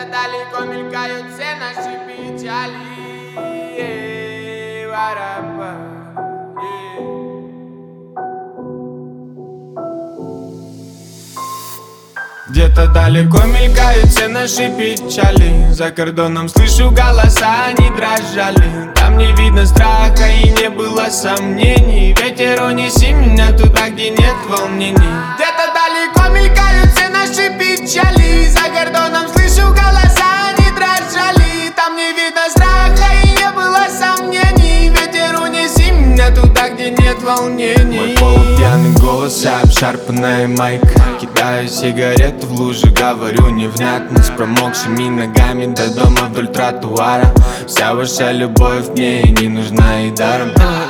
Где-то далеко мелькают все наши печали. Варапа. Где-то далеко мелькают все наши печали. За кордоном слышу голоса, они дрожали. Там не видно страха и не было сомнений. Ветер, унеси меня туда, где нет волнений. Где-то далеко мелькают все наши печали. За кордоном слышу голоса, они дрожали. Там не видно страха и не было сомнений. Ветер, унеси меня туда, где нет волнений. Мой полупьяный голос, обшарпанная майка. Кидаю сигарету в лужу, говорю невнятно, с промокшими ногами до дома вдоль тротуара. Вся ваша любовь мне не нужна и даром.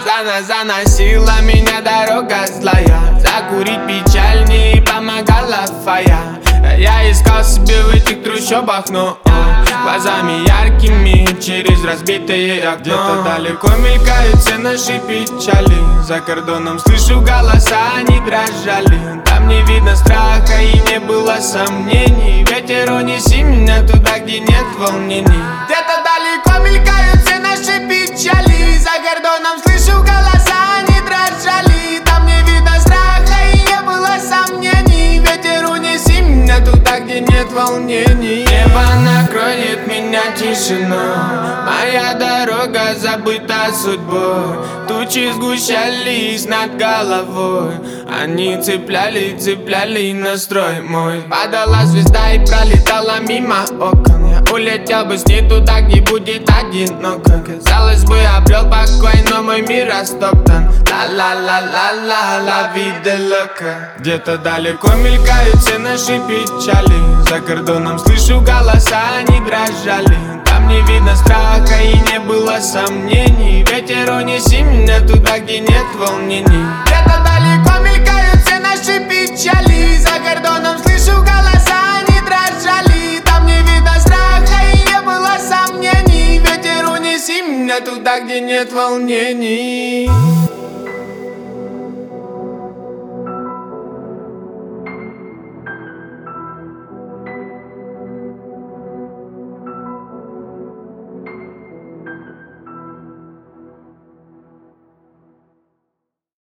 Заносила меня дорога злая. Закурить печаль не помогала фая. Я искал себе в этих трущобах, но глазами яркими через разбитые окно. Где-то далеко мелькают все наши печали. За кордоном слышу голоса, они дрожали. Там не видно страха и не было сомнений. Ветер, унеси меня туда, где нет волнений. Где-то далеко мелькают все наши печали. За кордоном слышу голоса, они дрожали. Там не видно страха и не было сомнений. Ветер, унеси меня туда, где нет волнений. Небо накроет меня тишиной. Моя дорога забыта судьбой. Тучи сгущались над головой. Они цепляли настрой мой. Падала звезда и пролетала мимо окон. Я улетел бы с ней туда, где будет одиноко. Казалось бы, обрел покой, но мой мир растоптан. Ла-ла-ла-ла-ла, vida loca. Где-то далеко мелькают все наши печали. За кордоном слышу голоса, они дрожали. Там не видно страха и не было сомнений. Ветер, унеси меня туда, где нет волнений. Где-то далеко мелькают все наши печали. За кордоном слышу голоса, они дрожали. Там не видно страха и не было сомнений. Ветер, унеси меня туда, где нет волнений.